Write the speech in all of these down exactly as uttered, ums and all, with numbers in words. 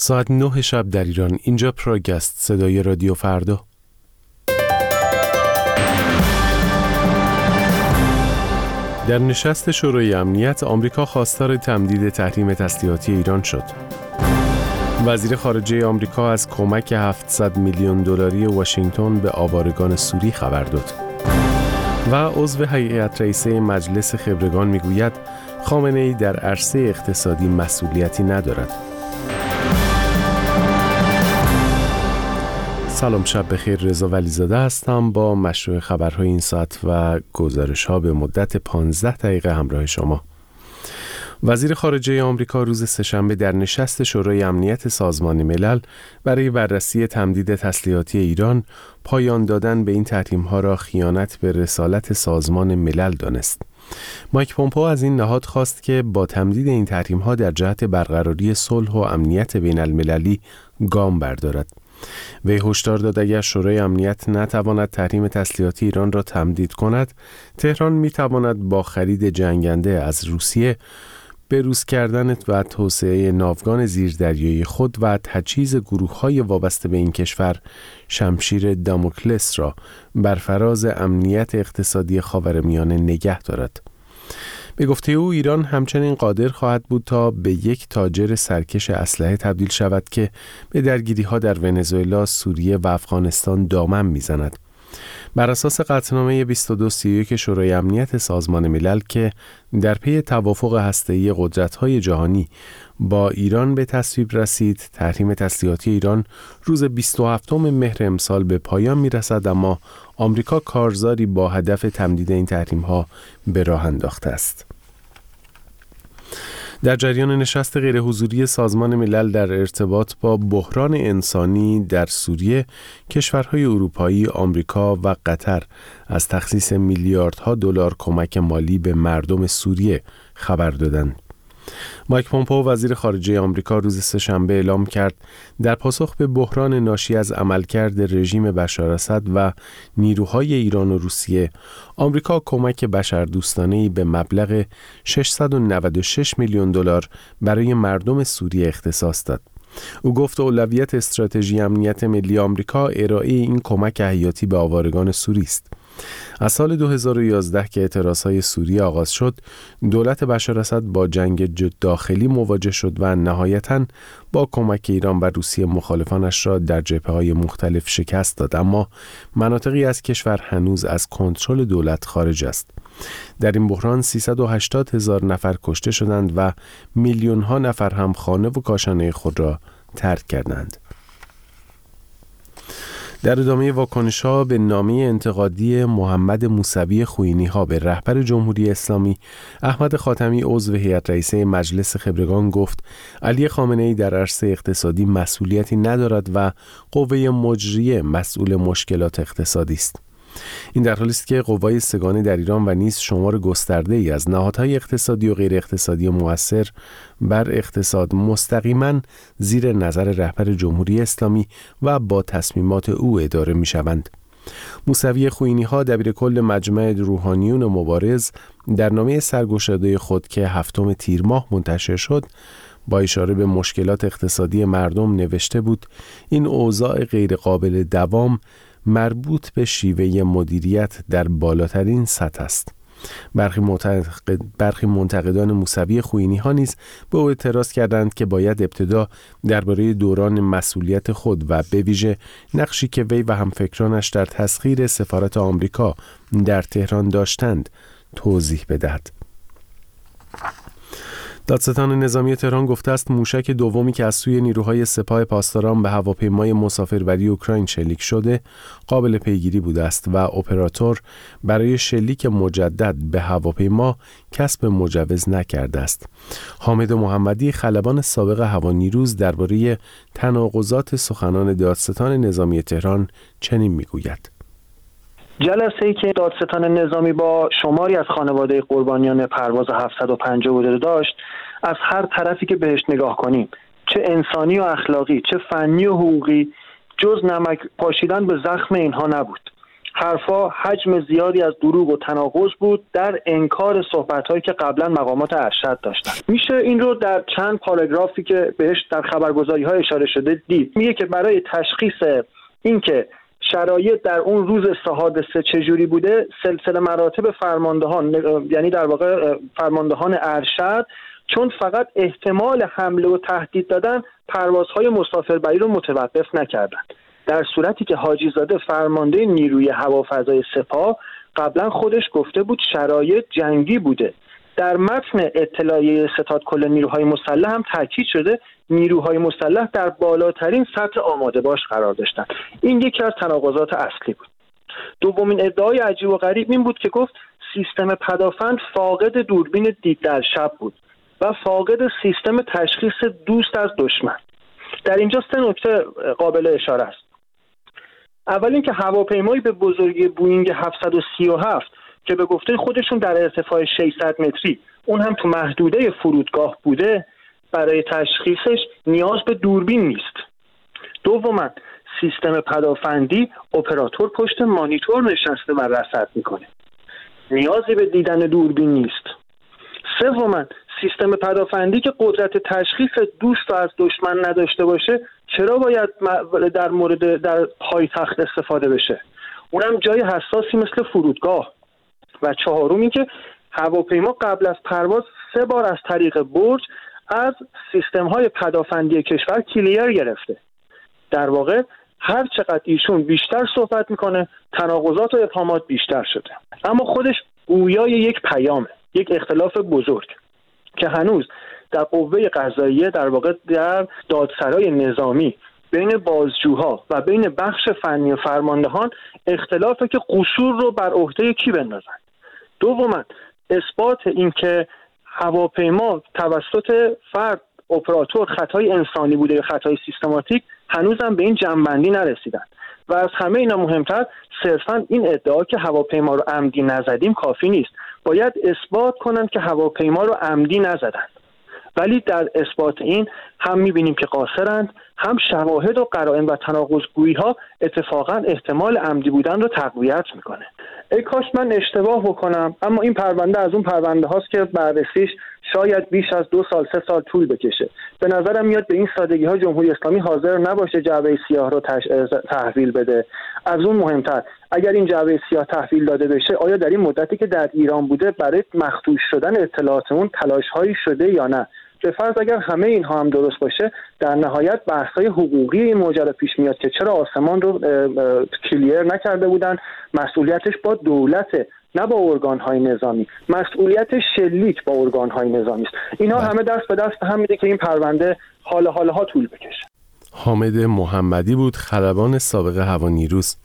ساعت نه شب در ایران. اینجا پراگست، صدای رادیو فردا. در نشست شورای امنیت آمریکا خواستار تمدید تحریم تسلیحاتی ایران شد. وزیر خارجه آمریکا از کمک هفتصد میلیون دلاری واشنگتن به آوارگان سوری خبر داد. و عضو هیئت رئیسه مجلس خبرگان میگوید خامنه‌ای در عرصه اقتصادی مسئولیتی ندارد. سلام، شب بخیر. رضا ولیزاده هستم با مشروع خبرهای این ساعت و گزارش‌ها به مدت پانزده دقیقه همراه شما. وزیر خارجه آمریکا روز سه‌شنبه در نشست شورای امنیت سازمان ملل برای بررسی تمدید تسلیحاتی ایران پایان دادن به این تحریم‌ها را خیانت به رسالت سازمان ملل دانست. مایک پومپئو از این نهاد خواست که با تمدید این تحریم‌ها در جهت برقراری صلح و امنیت بین المللی گام بردارد. وی هشدار داد اگر شورای امنیت نتواند تحریم تسلیحاتی ایران را تمدید کند، تهران می‌تواند با خرید جنگنده از روسیه، بروز کردن و توسعه ناوگان زیردریایی خود و تجهیز گروه‌های وابسته به این کشور شمشیر داموکلس را بر فراز امنیت اقتصادی خاورمیانه نگه دارد. به گفته او ایران همچنین قادر خواهد بود تا به یک تاجر سرکش اسلحه تبدیل شود که به درگیری‌ها در ونزوئلا، سوریه و افغانستان دامن می‌زند. بر اساس قطعنامه بیست و دو سی و یک شورای امنیت سازمان ملل که در پی توافق هسته‌ای قدرت‌های جهانی با ایران به تصویب رسید، تحریم تسلیحاتی ایران روز بیست و هفتم مهر امسال به پایان می‌رسد، اما آمریکا کارزاری با هدف تمدید این تحریم‌ها به راه انداخته است. در جریان نشست غیرحضوری سازمان ملل در ارتباط با بحران انسانی در سوریه، کشورهای اروپایی، آمریکا و قطر از تخصیص میلیاردها دلار کمک مالی به مردم سوریه خبر دادند. مایک پومپئو وزیر خارجه آمریکا روز سه‌شنبه اعلام کرد در پاسخ به بحران ناشی از عملکرد رژیم بشار اسد و نیروهای ایران و روسیه، آمریکا کمک بشردوستانه‌ای به مبلغ ششصد و نود و شش میلیون دلار برای مردم سوریه اختصاص داد. او گفت اولویت استراتژی امنیت ملی آمریکا ارائه این کمک حیاتی به آوارگان سوری است. از سال دو هزار و یازده که اعتراضهای سوریه آغاز شد، دولت بشار اسد با جنگ داخلی مواجه شد و نهایتاً با کمک ایران و روسیه مخالفانش را در جبهه‌های مختلف شکست داد، اما مناطقی از کشور هنوز از کنترل دولت خارج است. در این بحران سیصد و هشتاد هزار نفر کشته شدند و میلیون‌ها نفر هم خانه و کاشانه خود را ترک کردند. در ادامه واکنش‌ها به نامه انتقادی محمد موسوی خوئینی‌ها به رهبر جمهوری اسلامی، احمد خاتمی عضو هیئت رئیسه مجلس خبرگان گفت علی خامنه‌ای در عرصه اقتصادی مسئولیتی ندارد و قوه مجریه مسئول مشکلات اقتصادی است. این در حالی است که قوای سگانه در ایران و نیز شمار گسترده‌ای از نهادهای اقتصادی و غیر اقتصادی مؤثر بر اقتصاد مستقیما زیر نظر رهبر جمهوری اسلامی و با تصمیمات او اداره می‌شوند. موسوی خوئینی‌ها دبیرکل مجمع روحانیون مبارز در نامه سرگشاده خود که هفتم تیر ماه منتشر شد، با اشاره به مشکلات اقتصادی مردم نوشته بود این اوضاع غیر قابل دوام مربوط به شیوه مدیریت در بالاترین سطح است. برخی معتقد برخی منتقدان موسوی خوئینی‌ها نیز به او اعتراض کردند که باید ابتدا درباره دوران مسئولیت خود و به ویژه نقشی که وی و همفکرانش در تسخیر سفارت آمریکا در تهران داشتند توضیح بدهد. دادستان نظامی تهران گفته است موشک دومی که از سوی نیروهای سپاه پاسداران به هواپیمای مسافربری اوکراین شلیک شده قابل پیگیری بوده است و اپراتور برای شلیک مجدد به هواپیما کسب مجوز نکرده است. حامد محمدی خلبان سابق هوانیروز درباره تناقضات سخنان دادستان نظامی تهران چنین میگوید: جلسه‌ای که دادستان نظامی با شماری از خانواده قربانیان پرواز هفتصد و پنجاه و دو داشت، از هر طرفی که بهش نگاه کنیم، چه انسانی و اخلاقی، چه فنی و حقوقی، جز نمک پاشیدن به زخم اینها نبود. حرفا حجم زیادی از دروغ و تناقض بود در انکار صحبت‌هایی که قبلا مقامات ارشد داشتن. میشه این رو در چند پاراگرافی که بهش در خبرگزاری‌ها اشاره شده دید. میگه که برای تشخیص اینکه شرایط در اون روز سه حادثه چجوری بوده، سلسله مراتب فرماندهان، یعنی در واقع فرماندهان ارشد، چون فقط احتمال حمله و تهدید دادن، پروازهای مسافربری رو متوقف نکردند. در صورتی که حاجی زاده فرمانده نیروی هوافضای سپاه قبلا خودش گفته بود شرایط جنگی بوده. در متن اطلاعیه ستاد کل نیروهای مسلح هم تاکید شده نیروهای مسلح در بالاترین سطح آماده باش قرار داشتند. این یکی از تناقضات اصلی بود. دومین ادعای عجیب و غریب این بود که گفت سیستم پدافند فاقد دوربین دید در شب بود و فاقد سیستم تشخیص دوست از دشمن. در اینجا سه نکته قابل اشاره است. اول اینکه هواپیمایی به بزرگی بوئینگ هفتصد و سی و هفت که به گفته خودشون در ارتفاع ششصد متری، اون هم تو محدوده فرودگاه بوده، برای تشخیصش نیاز به دوربین نیست. دوما سیستم پدافندی اپراتور پشت مانیتور نشسته و رصد میکنه، نیازی به دیدن دوربین نیست. سوما سیستم پدافندی که قدرت تشخیص دوست از دشمن نداشته باشه چرا باید در مورد در پایتخت استفاده بشه؟ اونم جای حساسی مثل فرودگاه. و چهارم این که هواپیما قبل از پرواز سه بار از طریق برج از سیستم‌های پدافندی کشور کلیر گرفته. در واقع هر چقدر ایشون بیشتر صحبت میکنه تناقضات و ابهامات بیشتر شده. اما خودش گویای یک پیامه، یک اختلاف بزرگ که هنوز در قوه قضاییه، در واقع در دادسرای نظامی، بین بازجوها و بین بخش فنی و فرماندهان اختلافه که قصور رو بر عهده کی بندازن. دوما اثبات این که هواپیما توسط فرد اپراتور خطای انسانی بوده یا خطای سیستماتیک هنوزم به این جنبندی نرسیدن. و از همه اینا مهمتر صرفا این ادعا که هواپیما رو عمدی نزدیم کافی نیست، باید اثبات کنن که هواپیما رو عمدی نزدن. ولی در اثبات این هم میبینیم که قاصرند، هم شواهد و قرائن و تناقض‌گویی ها اتفاقا احتمال عمدی بودن رو تقویت میکنه. ای کاش من اشتباه بکنم، اما این پرونده از اون پرونده هاست که بررسیش شاید بیش از دو سال سه سال طول بکشه. به نظرم میاد به این سادگی ها جمهوری اسلامی حاضر نباشه جعبه سیاه رو تش... تحویل بده. از اون مهمتر اگر این جعبه سیاه تحویل داده بشه آیا در این مدتی که در ایران بوده برای مخدوش شدن اطلاعاتمون تلاش هایی شده یا نه؟ به فرض اگر همه اینها هم درست باشه، در نهایت بحث‌های حقوقی این ماجرا پیش میاد که چرا آسمان رو کلیر نکرده بودن، مسئولیتش با دولت نه با ارگان‌های نظامی، مسئولیت شلیک با ارگان‌های نظامی است. اینها همه دست به دست هم میده که این پرونده حال حالها طول بکشه. حامد محمدی بود، خلبان سابق هوانیروز.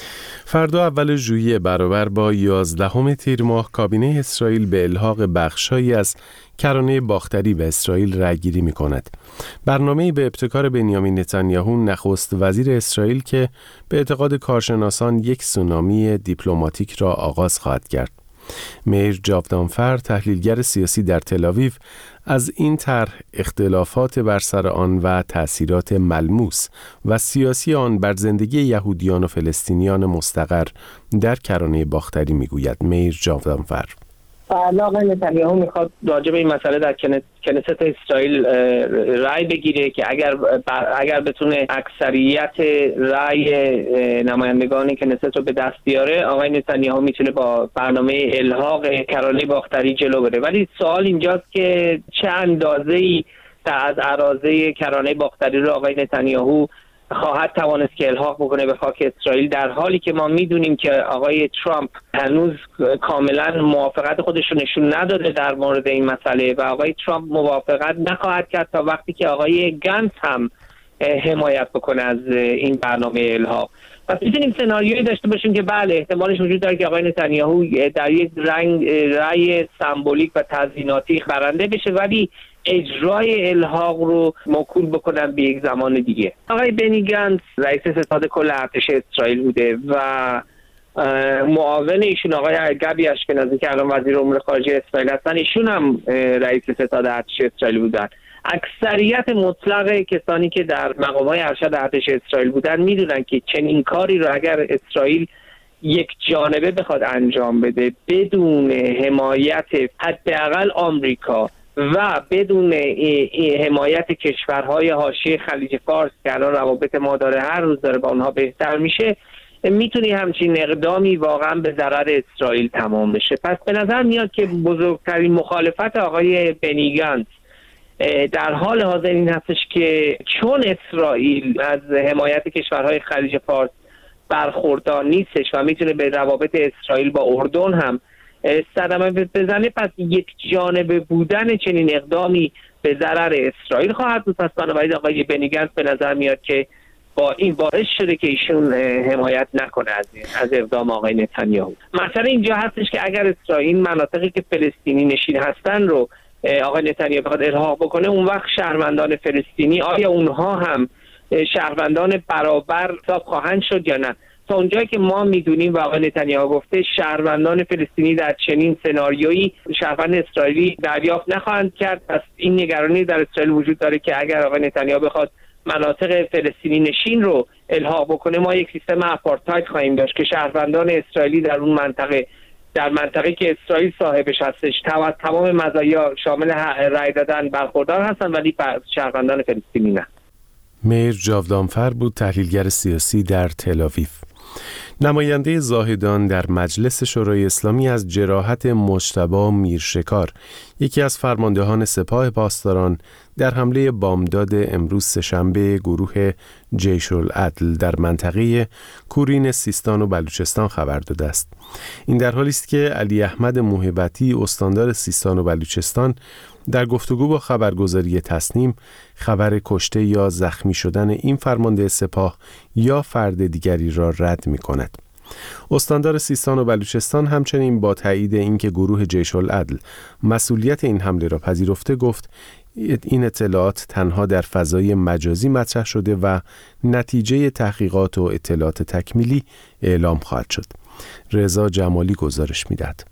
فردا اول ژوئیه برابر با یازدهم تیر ماه کابینه اسرائیل به الحاق بخشایی از کرانه باختری به اسرائیل رأی‌گیری می‌کند. برنامه‌ای به ابتکار بنیامین نتانیاهو نخست وزیر اسرائیل که به اعتقاد کارشناسان یک سونامی دیپلماتیک را آغاز خواهد کرد. میر جاودانفر، تحلیلگر سیاسی در تل‌آویو، از این طرح، اختلافات بر سر آن و تأثیرات ملموس و سیاسی آن بر زندگی یهودیان و فلسطینیان مستقر در کرانه باختری میگوید. میر جاودانفر: فردا آقای نتانیاهو میخواد راجع به این مسئله در کنست اسرائیل رأی بگیره که اگر اگر بتونه اکثریت رأی نمایندگان کنست رو به دست بیاره، آقای نتانیاهو میتونه با برنامه الحاق کرانه باختری جلو بره. ولی سوال اینجاست که چه اندازه‌ای از اراضی کرانه باختری رو آقای نتانیاهو خواهد توانست که الحاق بکنه به خاک اسرائیل، در حالی که ما میدونیم که آقای ترامپ هنوز کاملا موافقت خودش رو نشون نداده در مورد این مسئله و آقای ترامپ موافقت نخواهد کرد تا وقتی که آقای گنتس هم حمایت بکنه از این برنامه الحاق. پس میتونیم سناریویی داشته باشیم که بله احتمالش وجود داره که آقای نتانیاهو در یک رنگ رأی سمبولیک و تزییناتی برنده بشه، ولی اجرای الحاق رو موکول بکنن به یک زمان دیگه. آقای بنی گنتس رئیس ستاد کل ارتش اسرائیل بوده و معاون ایشون آقای گبی اشکنازی که الان وزیر امور خارجه اسرائیل هستن، ایشون هم رئیس ستاد ارتش اسرائیل بودن. اکثریت مطلق کسانی که در مقامات ارشد ارتش اسرائیل بودن میدونن که چنین کاری رو اگر اسرائیل یک جانبه بخواد انجام بده بدون حمایت حداقل آمریکا و بدون حمایت کشورهای حاشیه خلیج فارس که الان روابط ما داره هر روز داره با اونها بهتر میشه، میتونی همچین اقدامی واقعا به ضرر اسرائیل تمام بشه. پس به نظر میاد که بزرگترین مخالفت آقای بنی گانتز در حال حاضر این هستش که چون اسرائیل از حمایت کشورهای خلیج فارس برخوردار نیستش و میتونه به روابط اسرائیل با اردن هم صدمه بزنه، پس یک جانبه بودن چنین اقدامی به ضرر اسرائیل خواهد بود. پس بنابراین آقای بنی گانتز به نظر میاد که با این باعث شده که ایشون حمایت نکنه از از اقدام آقای نتانیاهو. مثلا اینجا هستش که اگر اسرائیل مناطقی که فلسطینی نشین هستن رو آقای نتانیاهو بخواد الحاق بکنه، اون وقت شهروندان فلسطینی آیا اونها هم شهروندان برابر حساب خواهند شد یا نه؟ تا اونجایی که ما میدونیم و آقای نتانیاهو گفته شهروندان فلسطینی در چنین سناریویی شهروند اسرائیلی دریافت نخواهند کرد. پس این نگرانی در اسرائیل وجود داره که اگر آقای نتانیاهو بخواد مناطق فلسطینی نشین رو الحاق بکنه، ما یک سیستم آپارتاید خواهیم داشت که شهروندان اسرائیلی در اون منطقه در منطقه که اسرائیل صاحبش هستش تمام مزایا شامل رأی دادن برخوردار هستن، ولی شهروندان فلسطینی نه. میر جاودانفر بود، تحلیلگر سیاسی در تل‌آویو. نماینده زاهدان در مجلس شورای اسلامی از جراحت مجتبی میرشکار، یکی از فرماندهان سپاه پاسداران، در حمله بامداد امروز سه‌شنبه گروه جیش العدل در منطقه کورین سیستان و بلوچستان خبر داده است. این در حالی است که علی احمد موهبتی استاندار سیستان و بلوچستان در گفتگو با خبرگزاری تصنیم خبر کشته یا زخمی شدن این فرمانده سپاه یا فرد دیگری را رد می کند. استاندار سیستان و بلوچستان همچنین با تایید اینکه گروه جیش العدل مسئولیت این حمله را پذیرفته گفت این اطلاعات تنها در فضای مجازی مطرح شده و نتیجه تحقیقات و اطلاعات تکمیلی اعلام خواهد شد. رضا جمالی گزارش می‌دهد.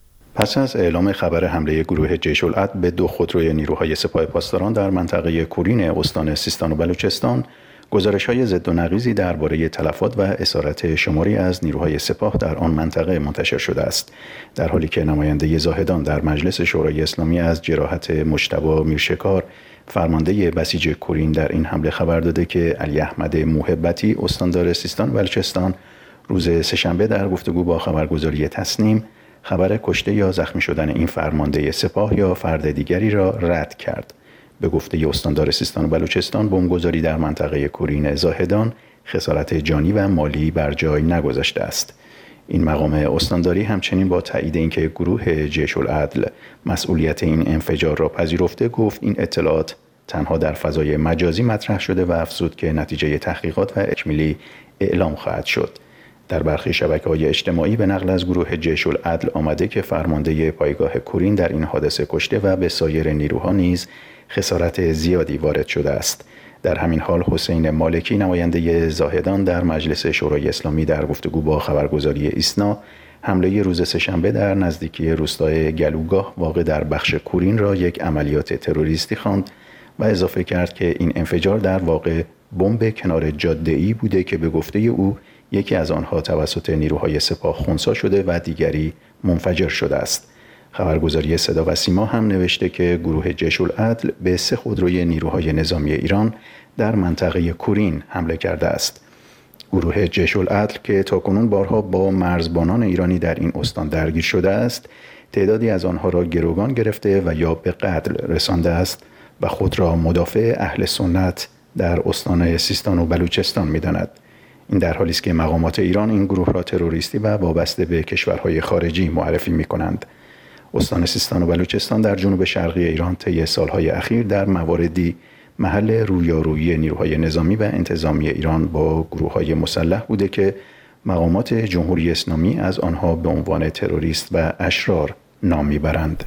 پس از اعلام خبر حمله گروه جیش العدل به دو خودروی نیروهای سپاه پاسداران در منطقه کورین استان سیستان و بلوچستان، گزارش‌های ضد و نقیضی درباره تلفات و اسارت شماری از نیروهای سپاه در آن منطقه منتشر شده است، در حالی که نماینده زاهدان در مجلس شورای اسلامی از جراحت مجتبی میرشکار، فرمانده بسیج کورین، در این حمله خبر داده که علی احمد موهبتی استاندار سیستان و بلوچستان روز سه‌شنبه در گفتگو با خبرگزاری تصنیم خبر کشته یا زخمی شدن این فرمانده سپاه یا فرد دیگری را رد کرد. به گفته استاندار سیستان و بلوچستان، بمبگذاری در منطقه کورین زاهدان خسارت جانی و مالی بر جای نگذاشته است. این مقام استانداری همچنین با تایید اینکه گروه جیش العدل مسئولیت این انفجار را پذیرفته گفت این اطلاعات تنها در فضای مجازی مطرح شده و افزود که نتیجه تحقیقات و تکمیلی اعلام خواهد شد. در برخی شبکه‌های اجتماعی به نقل از گروه جیش العدل آمده که فرمانده پایگاه کورین در این حادثه کشته و به سایر نیروها نیز خسارت زیادی وارد شده است. در همین حال حسین مالکی، نماینده زاهدان در مجلس شورای اسلامی، در گفتگو با خبرگزاری ایسنا حمله روز سه‌شنبه در نزدیکی روستای گلوگاه واقع در بخش کورین را یک عملیات تروریستی خواند و اضافه کرد که این انفجار در واقع بمب کنار جاده‌ای بوده که به گفته او یکی از آنها توسط نیروهای سپاه خنثی شده و دیگری منفجر شده است. خبرگزاری صدا و سیما هم نوشته که گروه جیش العدل به سه خودروی نیروهای نظامی ایران در منطقه کورین حمله کرده است. گروه جیش العدل که تاکنون بارها با مرزبانان ایرانی در این استان درگیر شده است، تعدادی از آنها را گروگان گرفته و یا به قتل رسانده است و خود را مدافع اهل سنت در استان سیستان و بلوچستان می‌داند. این در حالی است که مقامات ایران این گروه را تروریستی و وابسته به کشورهای خارجی معرفی می‌کنند. استان سیستان و بلوچستان در جنوب شرقی ایران طی سالهای اخیر در مواردی محل رویارویی نیروهای نظامی و انتظامی ایران با گروه‌های مسلح بوده که مقامات جمهوری اسلامی از آنها به عنوان تروریست و اشرار نام می‌برند.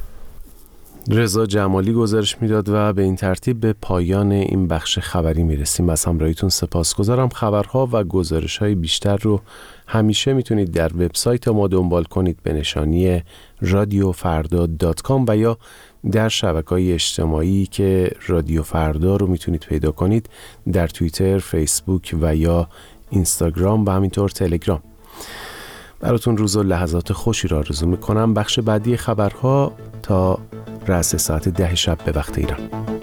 رضا جمالی گزارش میداد و به این ترتیب به پایان این بخش خبری میرسیم. از همراهیتون سپاسگزارم. خبرها و گزارش‌های بیشتر رو همیشه میتونید در وبسایت ما دنبال کنید به نشانی رادیو فردا دات کام و یا در شبکه‌های اجتماعی که رادیو فردا رو میتونید پیدا کنید در توییتر، فیسبوک و یا اینستاگرام و همینطور تلگرام. براتون روز و لحظات خوشی را آرزو میکنم. بخش بعدی خبرها تا رأس ساعت ده شب به وقت ایران.